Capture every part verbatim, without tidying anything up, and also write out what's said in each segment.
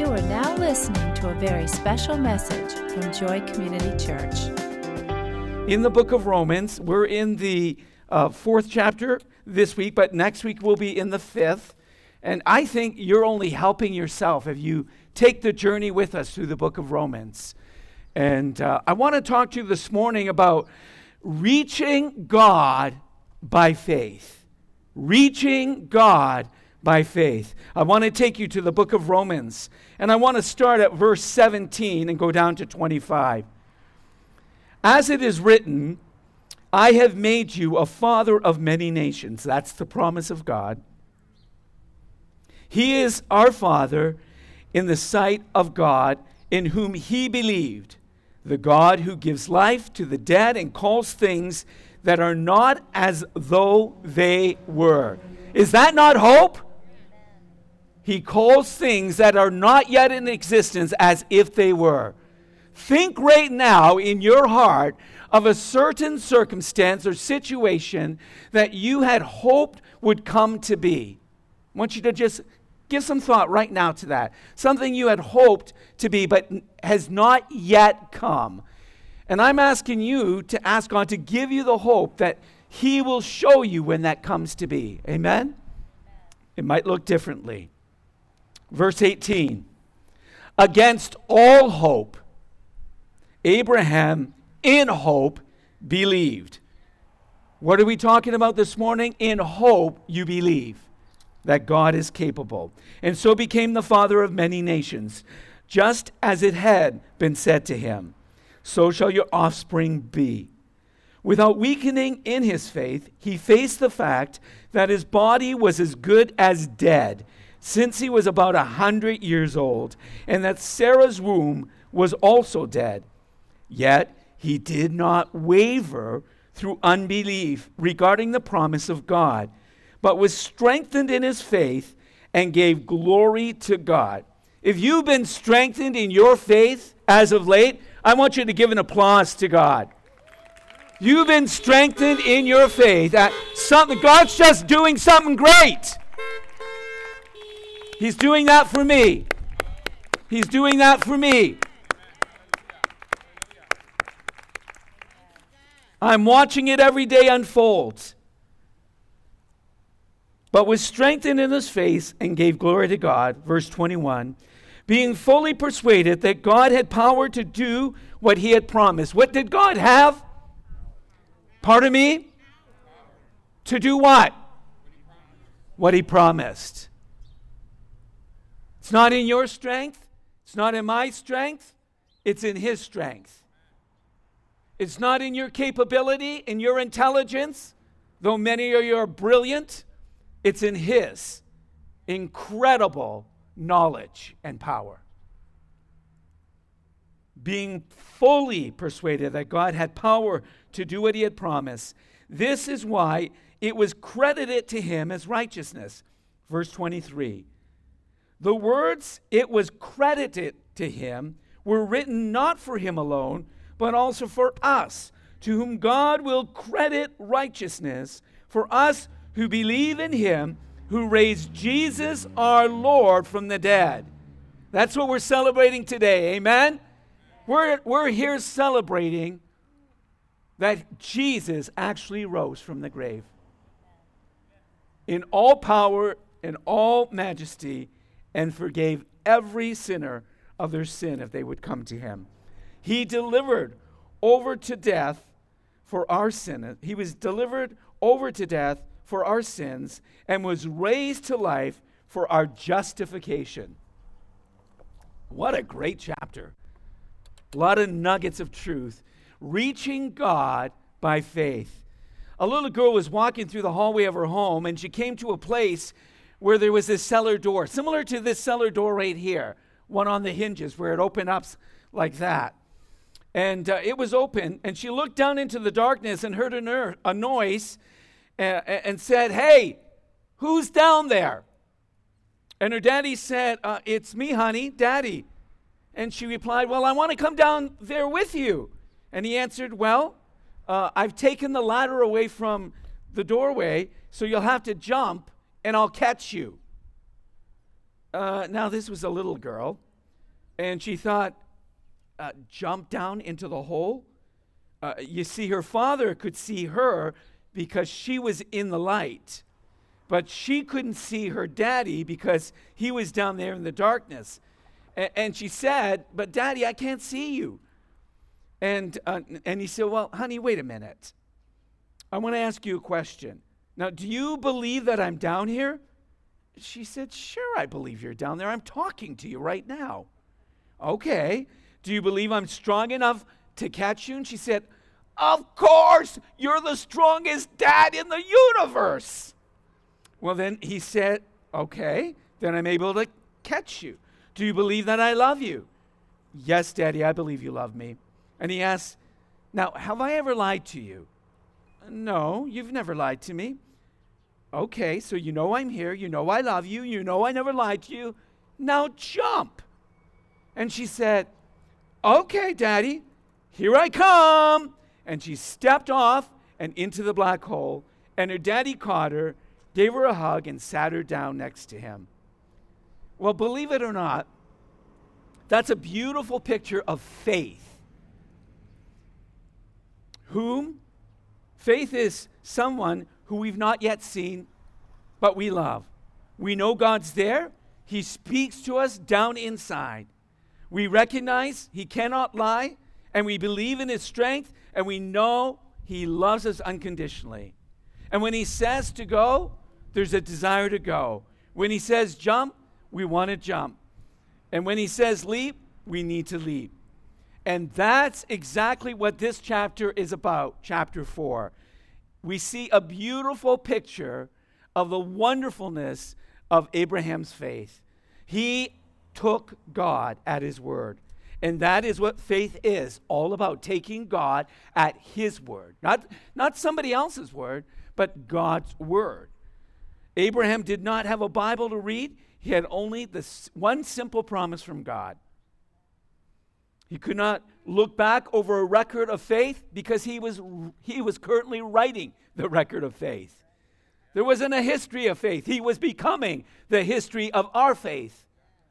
are now listening to a very special message from Joy Community Church. In the book of Romans, we're in the uh, fourth chapter this week, but next week we'll be in the fifth. And I think you're only helping yourself if you take the journey with us through the book of Romans. And uh, I want to talk to you this morning about reaching God by faith. Reaching God by faith. I want to take you to the book of Romans, and I want to start at verse seventeen and go down to twenty-five. As it is written, I have made you a father of many nations. That's the promise of God. He is our Father in the sight of God, in whom he believed, the God who gives life to the dead and calls things that are not as though they were. Is that not hope? He calls things that are not yet in existence as if they were. Think right now in your heart of a certain circumstance or situation that you had hoped would come to be. I want you to just give some thought right now to that. Something you had hoped to be but has not yet come. And I'm asking you to ask God to give you the hope that he will show you when that comes to be. Amen? It might look differently. Verse eighteen. Against all hope, Abraham in hope believed. What are we talking about this morning? In hope you believe that God is capable. And so became the father of many nations, just as it had been said to him, so shall your offspring be. Without weakening in his faith, he faced the fact that his body was as good as dead, since he was about a hundred years old, and that Sarah's womb was also dead. Yet he did not waver through unbelief regarding the promise of God, but was strengthened in his faith and gave glory to God. If you've been strengthened in your faith as of late, I want you to give an applause to God. You've been strengthened in your faith. That something, God's just doing something great. He's doing that for me. He's doing that for me. I'm watching it every day unfold. But was strengthened in his faith and gave glory to God. Verse twenty-one. Being fully persuaded that God had power to do what he had promised. What did God have? Pardon me? To do what? What he promised. It's not in your strength. It's not in my strength. It's in his strength. It's not in your capability, in your intelligence, though many of you are brilliant. It's in his incredible knowledge and power. Being fully persuaded that God had power to do what he had promised. This is why it was credited to him as righteousness. Verse twenty-three. The words "it was credited to him" were written not for him alone, but also for us, to whom God will credit righteousness, for us who believe in him who raised Jesus our Lord from the dead. That's what we're celebrating today, amen? We're, we're here celebrating that Jesus actually rose from the grave. In all power, in all majesty, and forgave every sinner of their sin if they would come to him. He delivered over to death for our sin. He was delivered over to death for our sins and was raised to life for our justification. What a great chapter. A lot of nuggets of truth. Reaching God by faith. A little girl was walking through the hallway of her home, and she came to a place where there was this cellar door, similar to this cellar door right here, one on the hinges where it opened up like that. And uh, it was open, and she looked down into the darkness and heard a, ner- a noise uh, and said, "Hey, who's down there?" And her daddy said, uh, "It's me, honey, Daddy." And she replied, "Well, I want to come down there with you." And he answered, "Well, uh, I've taken the ladder away from the doorway, so you'll have to jump, and I'll catch you." Uh, now, this was a little girl, And she thought, uh, jump down into the hole? Uh, you see, her father could see her because she was in the light. But she couldn't see her daddy because he was down there in the darkness. A- and she said, but Daddy, I can't see you. And, uh, and he said, well, honey, wait a minute. I want to ask you a question. Now, do you believe that I'm down here? She said, sure, I believe you're down there. I'm talking to you right now. Okay. Do you believe I'm strong enough to catch you? And she said, of course, you're the strongest dad in the universe. Well, then he said, okay, then I'm able to catch you. Do you believe that I love you? Yes, Daddy, I believe you love me. And he asked, now, have I ever lied to you? No, you've never lied to me. Okay, so you know I'm here. You know I love you. You know I never lied to you. Now jump. And she said, okay, Daddy, here I come. And she stepped off and into the black hole. And her daddy caught her, gave her a hug, and sat her down next to him. Well, believe it or not, that's a beautiful picture of faith. Whom? Faith is someone who we've not yet seen, but we love. We know God's there. He speaks to us down inside. We recognize He cannot lie, and we believe in His strength, and we know He loves us unconditionally. And when He says to go, there's a desire to go. When He says jump, we want to jump. And when He says leap, we need to leap. And that's exactly what this chapter is about, chapter four. We see a beautiful picture of the wonderfulness of Abraham's faith. He took God at His word. And that is what faith is all about, taking God at His word. Not, not somebody else's word, but God's word. Abraham did not have a Bible to read. He had only this one simple promise from God. He could not look back over a record of faith because he was he was currently writing the record of faith. There wasn't a history of faith. He was becoming the history of our faith.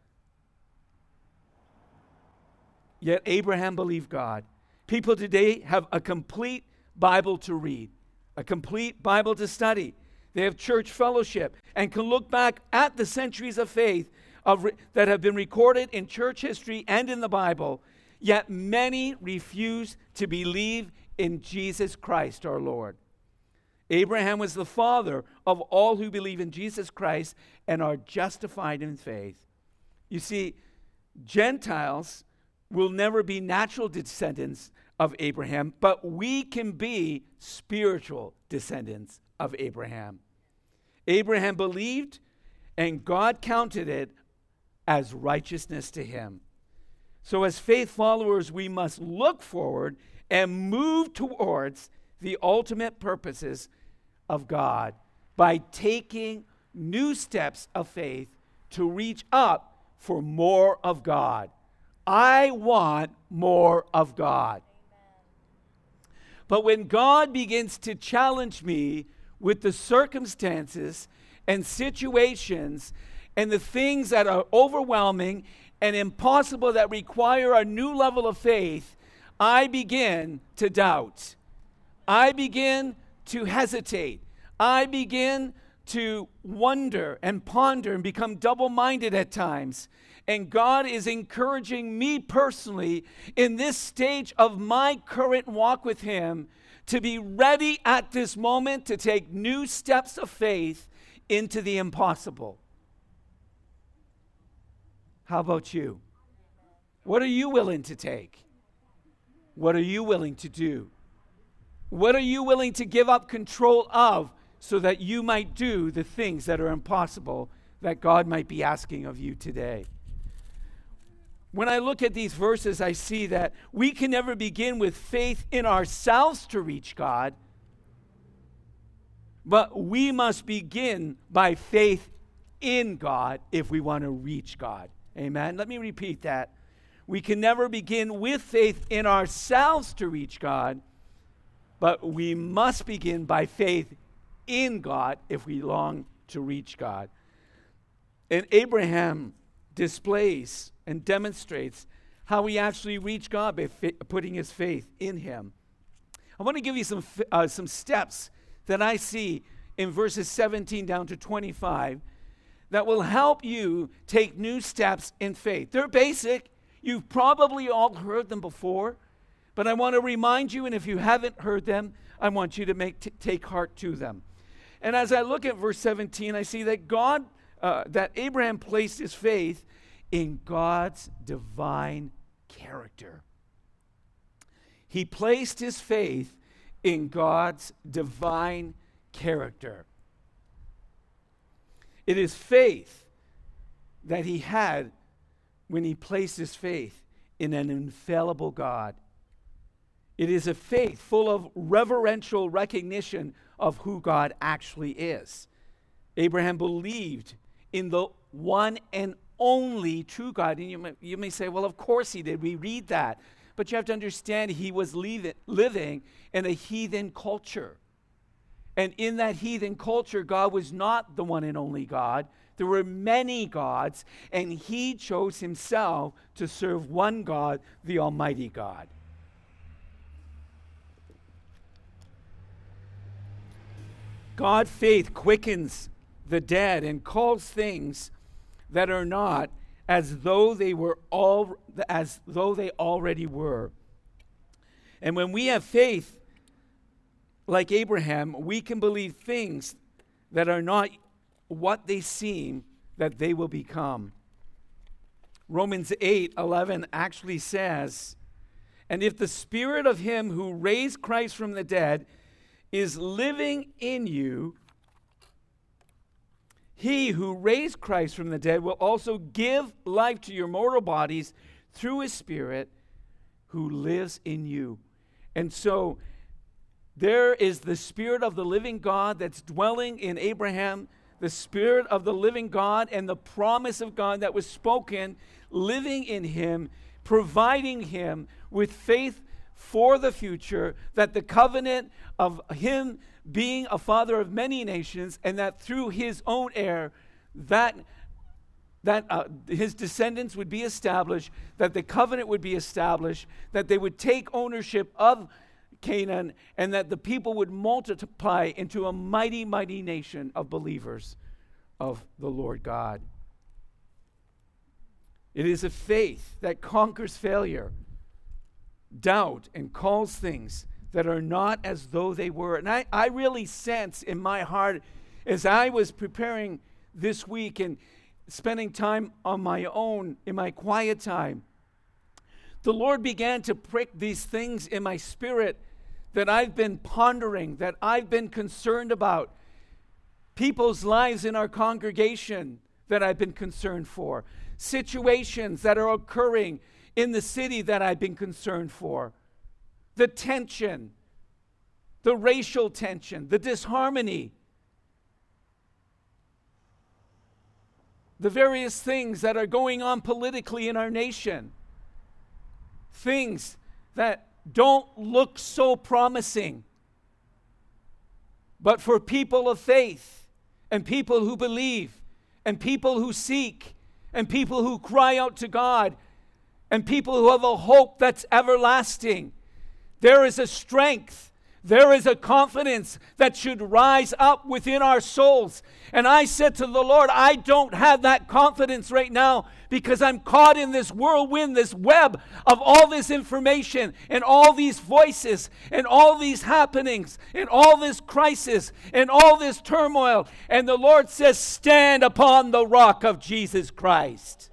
Yet Abraham believed God. People today have a complete Bible to read, a complete Bible to study. They have church fellowship and can look back at the centuries of faith of re- that have been recorded in church history and in the Bible. Yet many refuse to believe in Jesus Christ our Lord. Abraham was the father of all who believe in Jesus Christ and are justified in faith. You see, Gentiles will never be natural descendants of Abraham, but we can be spiritual descendants of Abraham. Abraham believed, and God counted it as righteousness to him. So as faith followers, we must look forward and move towards the ultimate purposes of God by taking new steps of faith to reach up for more of God. I want more of God. Amen. But when God begins to challenge me with the circumstances and situations and the things that are overwhelming and impossible that require a new level of faith, I begin to doubt. I begin to hesitate. I begin to wonder and ponder and become double-minded at times. And God is encouraging me personally in this stage of my current walk with Him to be ready at this moment to take new steps of faith into the impossible. How about you? What are you willing to take? What are you willing to do? What are you willing to give up control of so that you might do the things that are impossible that God might be asking of you today? When I look at these verses, I see that we can never begin with faith in ourselves to reach God, but we must begin by faith in God if we want to reach God. Amen. Let me repeat that. We can never begin with faith in ourselves to reach God, but we must begin by faith in God if we long to reach God. And Abraham displays and demonstrates how we actually reach God by fa- putting his faith in him. I want to give you some uh, some steps that I see in verses seventeen down to twenty-five that will help you take new steps in faith. They're basic. You've probably all heard them before, but I want to remind you, and if you haven't heard them, I want you to make t- take heart to them. And as I look at verse seventeen, I see that God, uh, that Abraham placed his faith in God's divine character. He placed his faith in God's divine character. It is faith that he had when he placed his faith in an infallible God. It is a faith full of reverential recognition of who God actually is. Abraham believed in the one and only true God. And you may, you may say, well, of course he did. We read that. But you have to understand he was leave it, living in a heathen culture. And in that heathen culture, God was not the one and only God. There were many gods, and he chose himself to serve one God, the Almighty God. God faith quickens the dead and calls things that are not as though they were all as though they already were. And when we have faith like Abraham, we can believe things that are not what they seem that they will become. Romans eight eleven actually says, "And if the spirit of him who raised Christ from the dead is living in you, he who raised Christ from the dead will also give life to your mortal bodies through his Spirit who lives in you." And so there is the Spirit of the living God that's dwelling in Abraham, the Spirit of the living God and the promise of God that was spoken, living in him, providing him with faith for the future, that the covenant of him being a father of many nations, and that through his own heir, that that uh, his descendants would be established, that the covenant would be established, that they would take ownership of Canaan, and that the people would multiply into a mighty, mighty nation of believers of the Lord God. It is a faith that conquers failure, doubt, and calls things that are not as though they were. And I, I really sense in my heart, as I was preparing this week and spending time on my own in my quiet time, the Lord began to prick these things in my spirit that I've been pondering, that I've been concerned about. People's lives in our congregation that I've been concerned for. Situations that are occurring in the city that I've been concerned for. The tension, the racial tension, the disharmony, the various things that are going on politically in our nation, things that don't look so promising. But for people of faith and people who believe and people who seek and people who cry out to God and people who have a hope that's everlasting, there is a strength, there is a confidence that should rise up within our souls. And I said to the Lord, I don't have that confidence right now because I'm caught in this whirlwind, this web of all this information and all these voices and all these happenings and all this crisis and all this turmoil. And the Lord says, stand upon the rock of Jesus Christ.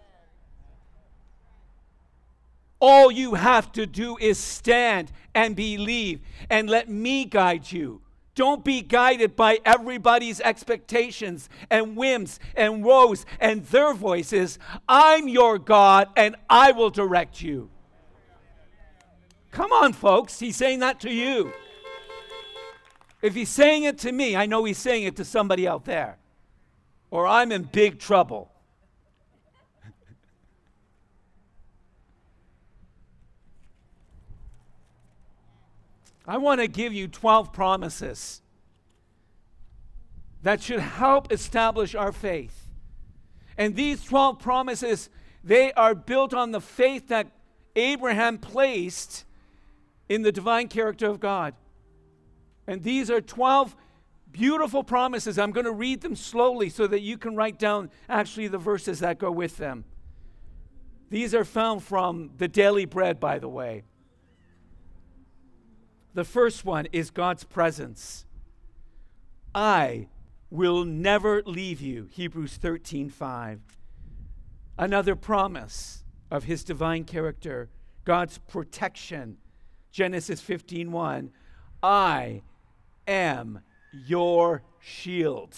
All you have to do is stand and believe and let me guide you. Don't be guided by everybody's expectations and whims and woes and their voices. I'm your God and I will direct you. Come on, folks. He's saying that to you. If he's saying it to me, I know he's saying it to somebody out there. Or I'm in big trouble. I want to give you twelve promises that should help establish our faith. And these twelve promises They are built on the faith that Abraham placed in the divine character of God. And these are twelve beautiful promises. I'm going to read them slowly so that you can write down actually the verses that go with them. These are found from the Daily Bread, by the way. The first one is God's presence. I will never leave you, Hebrews thirteen five. Another promise of his divine character, God's protection, Genesis fifteen one. I am your shield.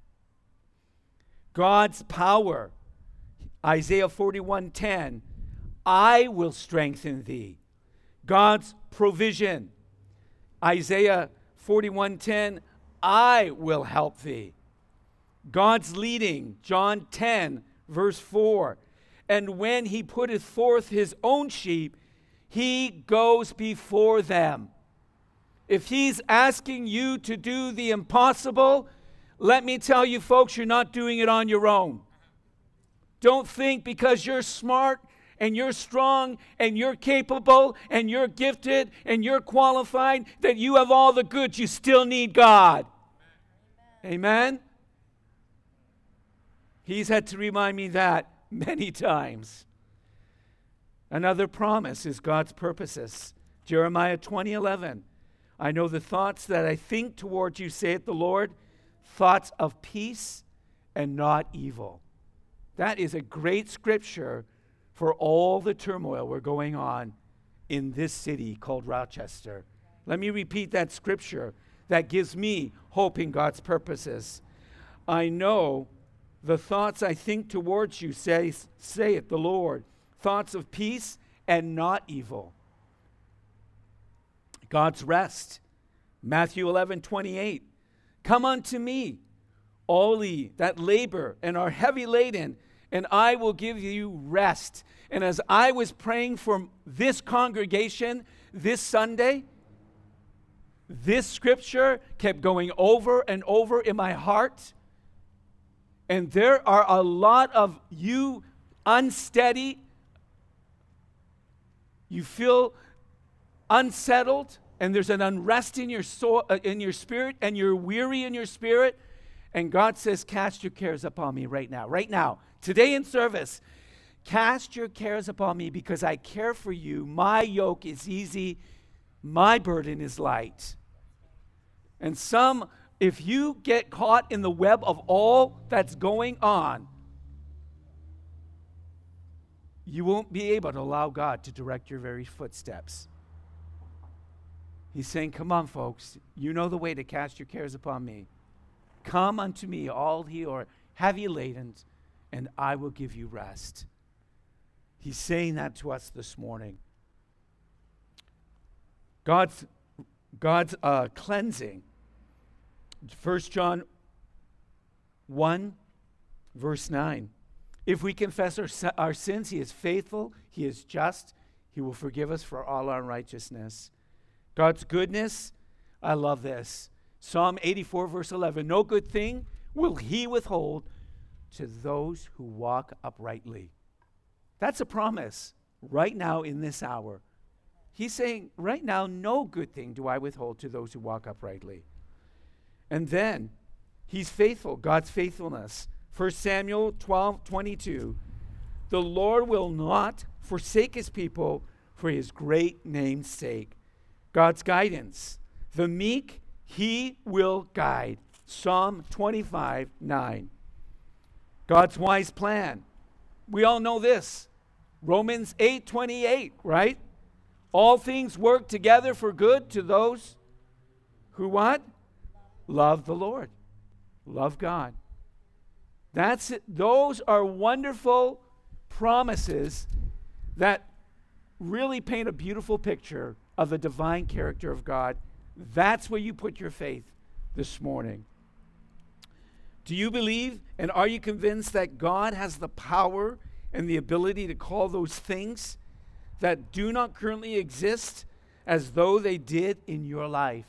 God's power, Isaiah forty-one ten. I will strengthen thee. God's provision, Isaiah forty-one ten. I will help thee. God's leading, John ten, verse four. And when he putteth forth his own sheep, he goes before them. If he's asking you to do the impossible, let me tell you, folks, you're not doing it on your own. Don't think because you're smart and you're strong and you're capable and you're gifted and you're qualified that you have all the goods. You still need God. Amen? Amen? He's had to remind me that many times. Another promise is God's purposes. Jeremiah twenty eleven. I know the thoughts that I think toward you, saith the Lord, thoughts of peace and not evil. That is a great scripture for all the turmoil we're going on in this city called Rochester. Let me repeat that scripture that gives me hope in God's purposes. I know the thoughts I think towards you, say, saith the Lord, thoughts of peace and not evil. God's rest, Matthew eleven twenty-eight. Come unto me, all ye that labor and are heavy laden, and I will give you rest. And as I was praying for this congregation this Sunday, this scripture kept going over and over in my heart. And there are a lot of you unsteady. You feel unsettled, and there's an unrest in your soul, uh, in your spirit, and you're weary in your spirit. And God says, cast your cares upon me right now. Right now. Today in service, cast your cares upon me because I care for you. My yoke is easy. My burden is light. And some, if you get caught in the web of all that's going on, you won't be able to allow God to direct your very footsteps. He's saying, come on, folks. You know the way to cast your cares upon me. Come unto me, all ye are heavy laden, and I will give you rest. He's saying that to us this morning. God's, God's uh, cleansing. First John one, verse nine. If we confess our, our sins, he is faithful, he is just, he will forgive us for all our unrighteousness. God's goodness, I love this. Psalm eighty-four, verse eleven. No good thing will he withhold to those who walk uprightly. That's a promise right now in this hour. He's saying, right now, no good thing do I withhold to those who walk uprightly. And then, he's faithful, God's faithfulness. First Samuel twelve twenty-two. The Lord will not forsake his people for his great name's sake. God's guidance. The meek he will guide. Psalm twenty-five nine. God's wise plan. We all know this. Romans eight twenty-eight, right? All things work together for good to those who what? Love the Lord. Love God. That's it. Those are wonderful promises that really paint a beautiful picture of the divine character of God. That's where you put your faith this morning. Do you believe and are you convinced that God has the power and the ability to call those things that do not currently exist as though they did in your life?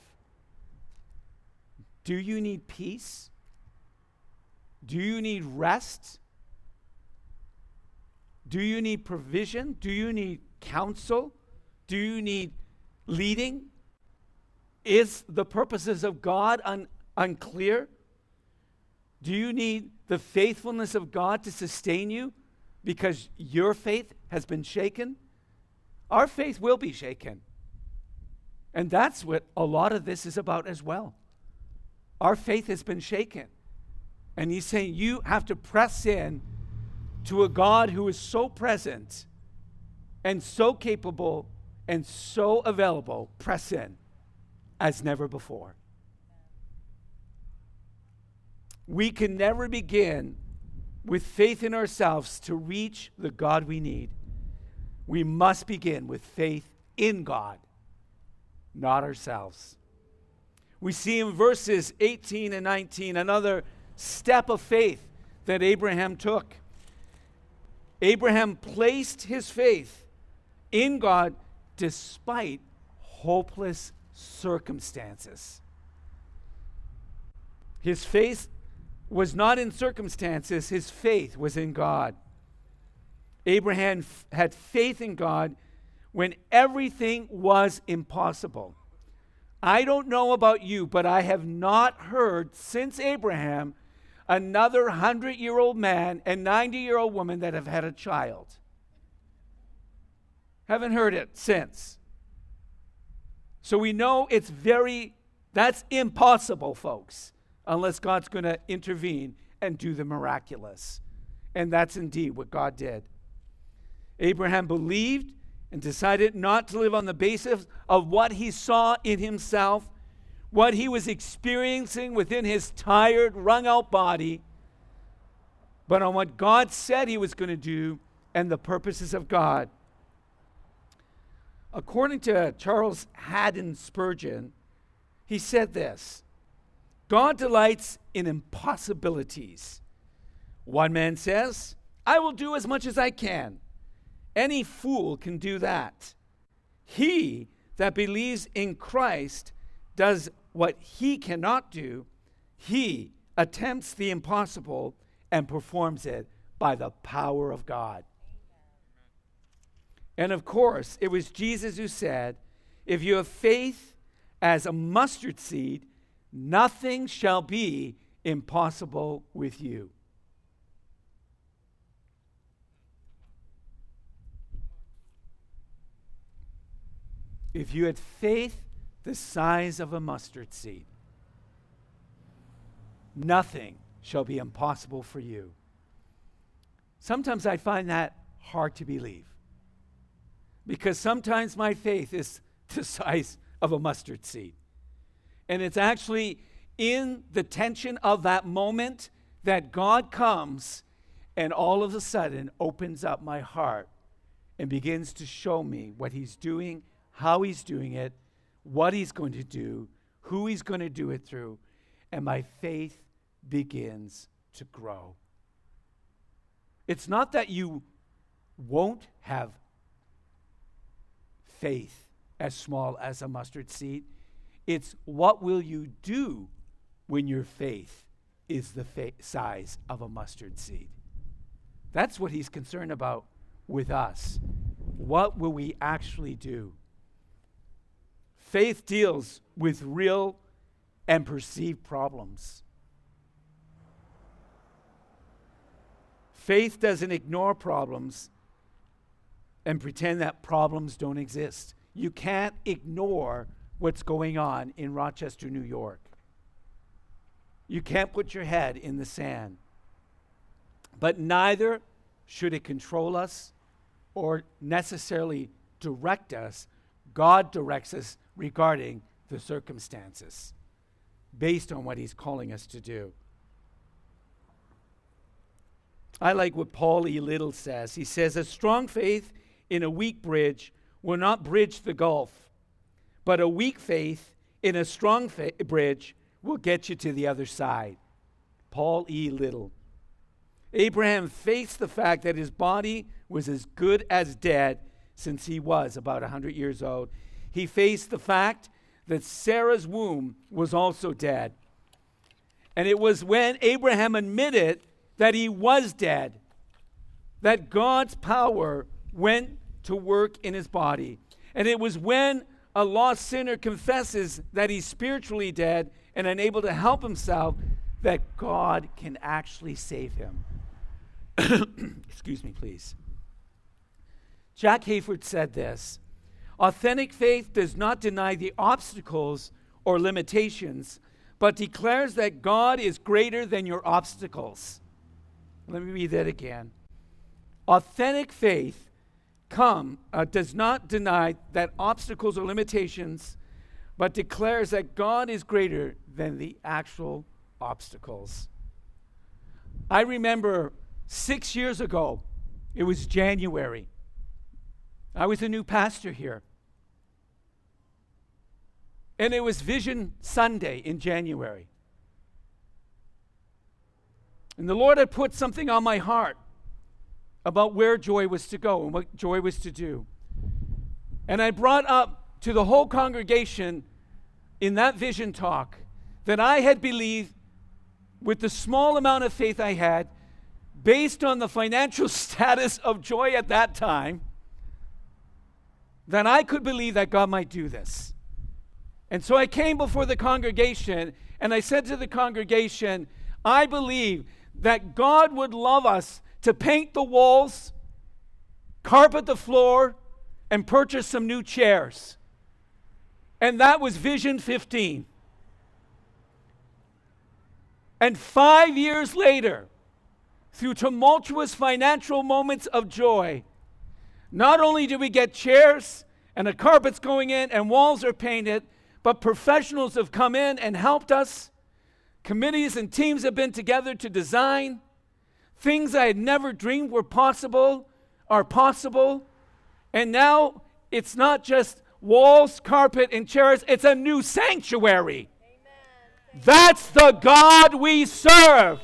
Do you need peace? Do you need rest? Do you need provision? Do you need counsel? Do you need leading? Is the purposes of God un- unclear? Do you need the faithfulness of God to sustain you because your faith has been shaken? Our faith will be shaken. And that's what a lot of this is about as well. Our faith has been shaken. And he's saying you have to press in to a God who is so present and so capable and so available. Press in as never before. We can never begin with faith in ourselves to reach the God we need. We must begin with faith in God, not ourselves. We see in verses eighteen and nineteen another step of faith that Abraham took. Abraham placed his faith in God despite hopeless circumstances. His faith was not in circumstances, his faith was in God. Abraham f- had faith in God when everything was impossible. I don't know about you, but I have not heard since Abraham another hundred-year-old man and ninety-year-old woman that have had a child. Haven't heard it since. So we know it's very, that's impossible, folks, unless God's going to intervene and do the miraculous. And that's indeed what God did. Abraham believed and decided not to live on the basis of what he saw in himself, what he was experiencing within his tired, wrung-out body, but on what God said he was going to do and the purposes of God. According to Charles Haddon Spurgeon, he said this: God delights in impossibilities. One man says, I will do as much as I can. Any fool can do that. He that believes in Christ does what he cannot do. He attempts the impossible and performs it by the power of God. And of course, it was Jesus who said, if you have faith as a mustard seed, nothing shall be impossible with you. If you had faith the size of a mustard seed, nothing shall be impossible for you. Sometimes I find that hard to believe, because sometimes my faith is the size of a mustard seed. And it's actually in the tension of that moment that God comes and all of a sudden opens up my heart and begins to show me what he's doing, how he's doing it, what he's going to do, who he's going to do it through, and my faith begins to grow. It's not that you won't have faith as small as a mustard seed. It's what will you do when your faith is the fa- size of a mustard seed. That's what he's concerned about with us. What will we actually do? Faith deals with real and perceived problems. Faith doesn't ignore problems and pretend that problems don't exist. You can't ignore what's going on in Rochester, New York. You can't put your head in the sand. But neither should it control us or necessarily direct us. God directs us regarding the circumstances based on what he's calling us to do. I like what Paul E. Little says. He says, a strong faith in a weak bridge will not bridge the gulf, but a weak faith in a strong fa- bridge will get you to the other side. Paul E. Little. Abraham faced the fact that his body was as good as dead since he was about one hundred years old. He faced the fact that Sarah's womb was also dead. And it was when Abraham admitted that he was dead that God's power went to work in his body. And it was when a lost sinner confesses that he's spiritually dead and unable to help himself that God can actually save him. Excuse me, please. Jack Hayford said this: authentic faith does not deny the obstacles or limitations, but declares that God is greater than your obstacles. Let me read that again. Authentic faith come uh, does not deny that obstacles or limitations, but declares that God is greater than the actual obstacles. I remember six years ago, it was January. I was a new pastor here. And it was Vision Sunday in January. And the Lord had put something on my heart about where Joy was to go and what Joy was to do. And I brought up to the whole congregation in that vision talk that I had believed, with the small amount of faith I had, based on the financial status of Joy at that time, that I could believe that God might do this. And so I came before the congregation and I said to the congregation, I believe that God would love us to paint the walls, carpet the floor, and purchase some new chairs. And that was Vision fifteen. And five years later, through tumultuous financial moments of joy, not only did we get chairs and the carpet's going in and walls are painted, but professionals have come in and helped us. Committees and teams have been together to design. Things I had never dreamed were possible are possible. And now it's not just walls, carpet, and chairs. It's a new sanctuary. Amen. That's the God we serve.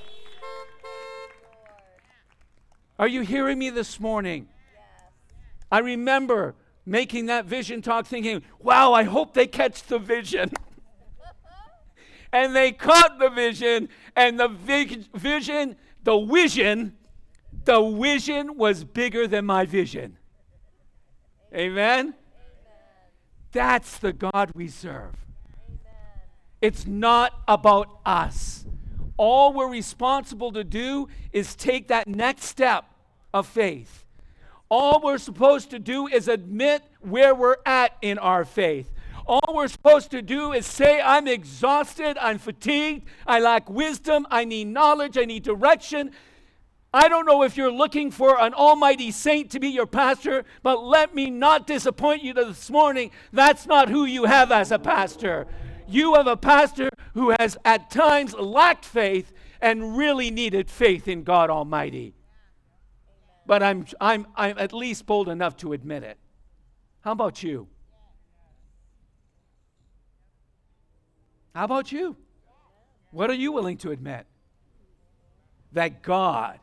Are you hearing me this morning? Yes. I remember making that vision talk thinking, wow, I hope they catch the vision. And they caught the vision, and the vi- vision, the vision, the vision was bigger than my vision. Amen? Amen? That's the God we serve. Amen. It's not about us. All we're responsible to do is take that next step of faith. All we're supposed to do is admit where we're at in our faith. All we're supposed to do is say, I'm exhausted, I'm fatigued, I lack wisdom, I need knowledge, I need direction. I don't know if you're looking for an almighty saint to be your pastor, but let me not disappoint you this morning. That's not who you have as a pastor. You have a pastor who has at times lacked faith and really needed faith in God Almighty. But I'm, I'm, I'm at least bold enough to admit it. How about you? How about you? What are you willing to admit? That God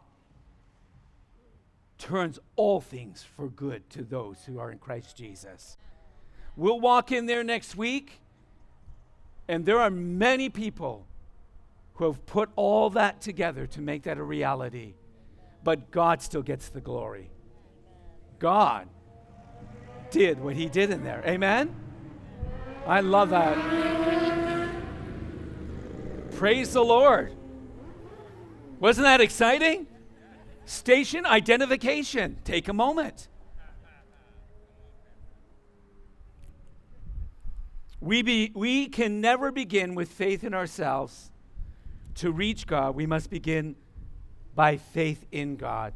turns all things for good to those who are in Christ Jesus. We'll walk in there next week, and there are many people who have put all that together to make that a reality. But God still gets the glory. God did what he did in there. Amen? I love that. Praise the Lord. Wasn't that exciting? Station identification. Take a moment. We, be, we can never begin with faith in ourselves to reach God. We must begin by faith in God.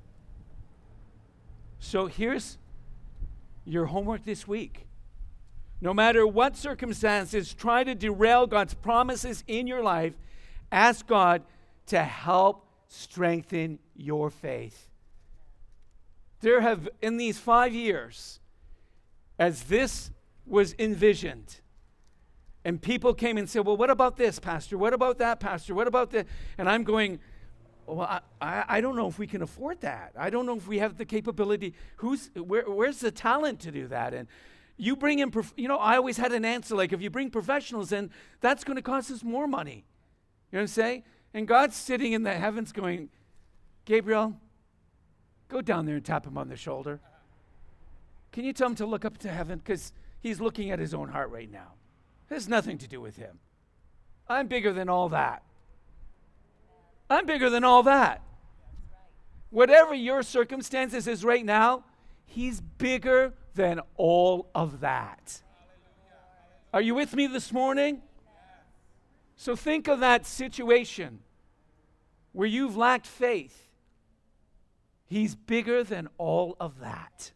So here's your homework this week. No matter what circumstances try to derail God's promises in your life, ask God to help strengthen your faith. There have, in these five years, as this was envisioned, and people came and said, well, what about this, Pastor? What about that, Pastor? What about that? And I'm going, well, I, I, I don't know if we can afford that. I don't know if we have the capability. Who's where, Where's the talent to do that? And you bring in, prof- you know, I always had an answer like, if you bring professionals in, that's going to cost us more money. You know what I'm saying? And God's sitting in the heavens going, Gabriel, Go down there and tap him on the shoulder. Can you tell him to look up to heaven? Because he's looking at his own heart right now. It has nothing to do with him. I'm bigger than all that. I'm bigger than all that. Whatever your circumstances is right now, he's bigger than all of that. Are you with me this morning? So think of that situation where you've lacked faith. He's bigger than all of that.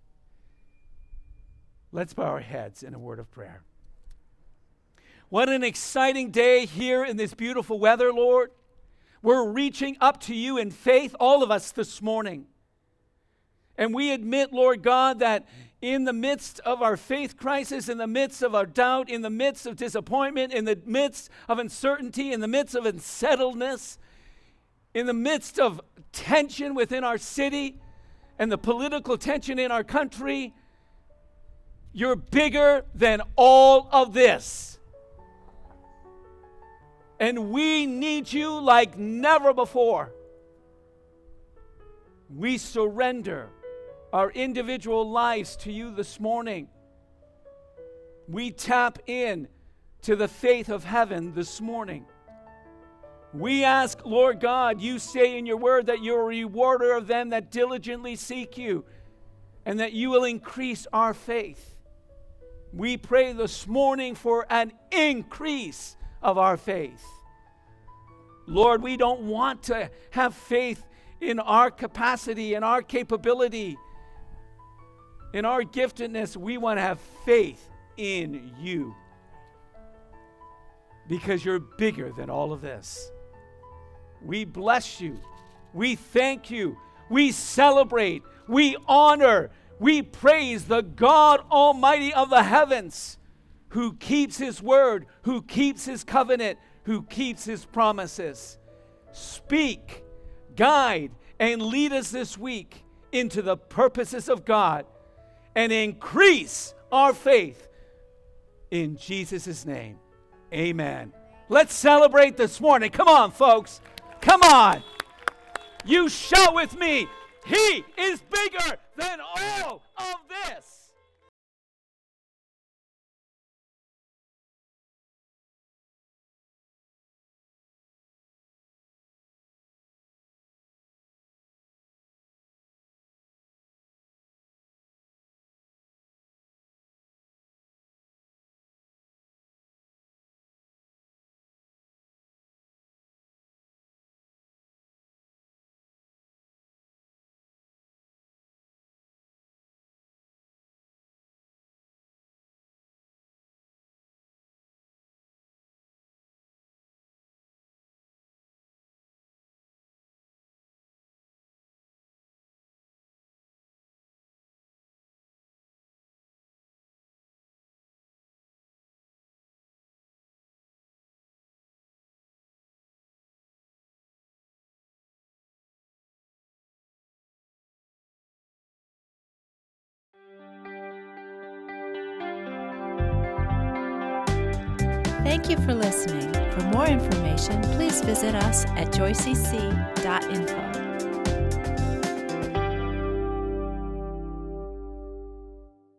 Let's bow our heads in a word of prayer. What an exciting day here in this beautiful weather, Lord. We're reaching up to you in faith, all of us this morning. And we admit, Lord God, that in the midst of our faith crisis, in the midst of our doubt, in the midst of disappointment, in the midst of uncertainty, in the midst of unsettledness, in the midst of tension within our city and the political tension in our country, you're bigger than all of this. And we need you like never before. We surrender our individual lives to you this morning. We tap in to the faith of heaven this morning. We ask, Lord God, you say in your word that you're a rewarder of them that diligently seek you, and that you will increase our faith. We pray this morning for an increase of our faith. Lord, we don't want to have faith in our capacity, in our capability, in our giftedness. We want to have faith in you, because you're bigger than all of this. We bless you. We thank you. We celebrate. We honor. We praise the God Almighty of the heavens, who keeps his word, who keeps his covenant, who keeps his promises. Speak, guide, and lead us this week into the purposes of God, and increase our faith in Jesus' name. Amen. Let's celebrate this morning. Come on, folks. Come on. You shout with me. He is bigger than all of this. Thank you for listening. For more information, please visit us at joycec dot info.